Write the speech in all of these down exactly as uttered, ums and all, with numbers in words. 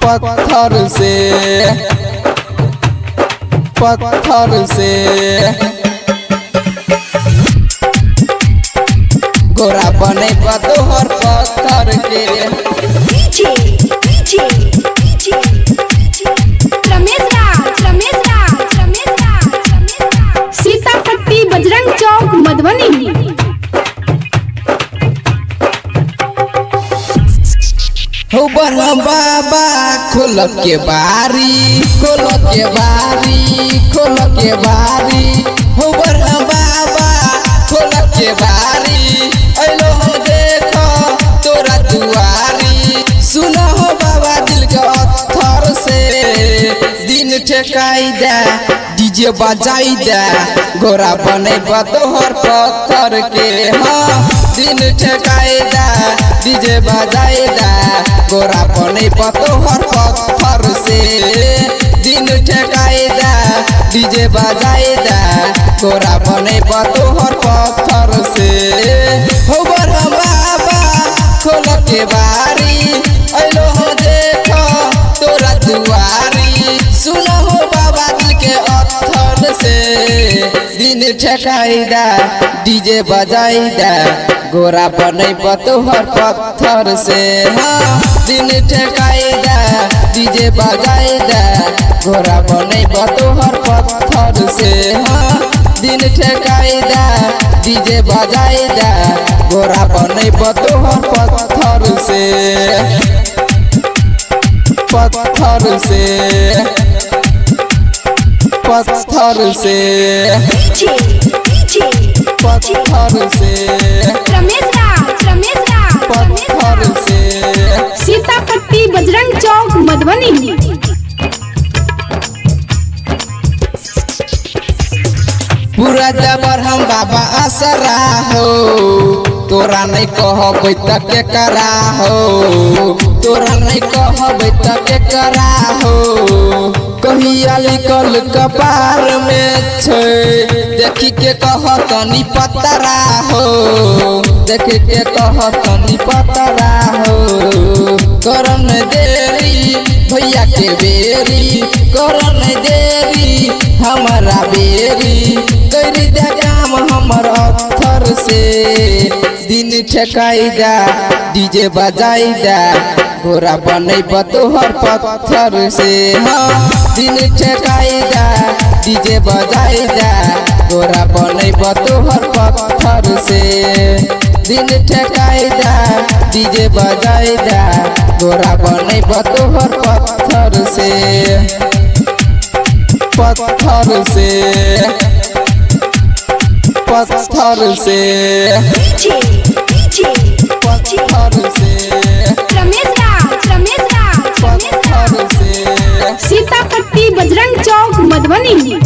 पत्थर से पत्थर से गोरा बने तोहर पत्थर के DJ DJ DJ Ramesh Raj Ramesh Raj Ramesh Raj Ramesh Raj Sitapatti Bajrang Chowk Madhubani. हो बड़ा बाबा खोल के बारी खोल के बारी खोल के बारी हो बड़ा बाबा खोल के बारी अलो हो देखो तोरा दुआरी सुनो हो बाबा दिल के पत्थर से दिन ठेकाई दे डीजे बजाई दे गोरा बने तोहर पत्थर के हाँ दिन ठेकाई दे डीजे बजाई दे गोरा बने तोहर पत्थर से दिन ठेकाई दे डीजे बजाई दे गोरा बने तोहर पत्थर से हो बड़ा बाबा खोल के बारी अलो हो देखो तोरा दुआरी सुनो हो बाबा दिल के पत्थर से दिन ठेकाई दे डीजे बजाई दे गोरा बने तोहर पत्थर से हाँ दिन ठेकाई दे डीजे बजाई दे गोरा बने तोहर पत्थर से हाँ दिन ठेकाई दे डीजे बजाई दे गोरा बने तोहर पत्थर से पत्थर से पत्थर से डीजे डीजे पत्थर से रमेश राज रमेश राज पत्थर से सीतापट्टी बजरंग चौक मधुबनी। पूरा जबर हम बाबा असरा हो तोरा नहीं कहबै त के करा हो तोरा नहीं कहबै त के करा हो कहिया लिखल कपार में छै देखी के कह तनी पतरा हो देखी के कह तनी पतरा हो करन देरी भैया के बेरी करन देरी हमारा बेरी करी दे काम हमर अत्थर से दिन ठेकाई दे डीजे बजाई दे गोरा बने तोहर पत्थर से हाँ दिन ठेकाई दे डीजे बजाई दे गोरा बने तोहर पत्थर से दिन ठेकाई दे डीजे बजाई दे गोरा बने तोहर पत्थर से पत्थर से पत्थर से डीजे डीजे पत्थर से रमेश राज रमेश राज पत्थर से सीतापट्टी बजरंग चौक मधुबनी।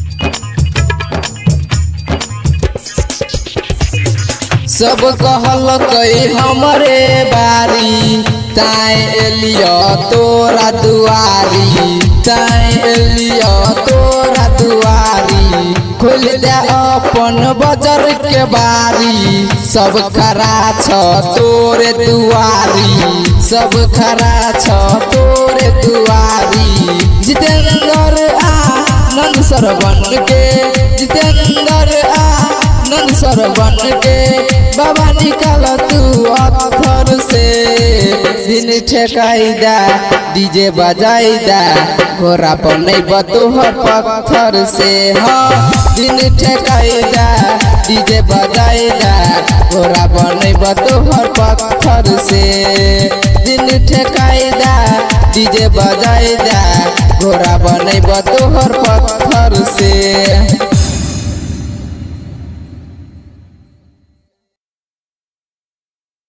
सब कहल कई हमरे बारी ताए एलियो तोरा दुआरी ताए एलियो तोरा दुआरी खोल दे अपन बजर के बारी सब खरा छ तोरे दुआरी सब खरा छ तोरे दुआरी जितेंद्र आ नंद सरवन के जितेंद्र आ नंद सरवन के बाबा निकाल तू अत्थर से दिन ठेकाई दे डीजे बजाई दे गोरा बने तोहर पत्थर से हाँ दिन ठेकाई दे डीजे बजाई दे गोरा बने तोहर पत्थर से दिन ठेकाई दे डीजे बजाई दे गोरा बने तोहर पत्थर से।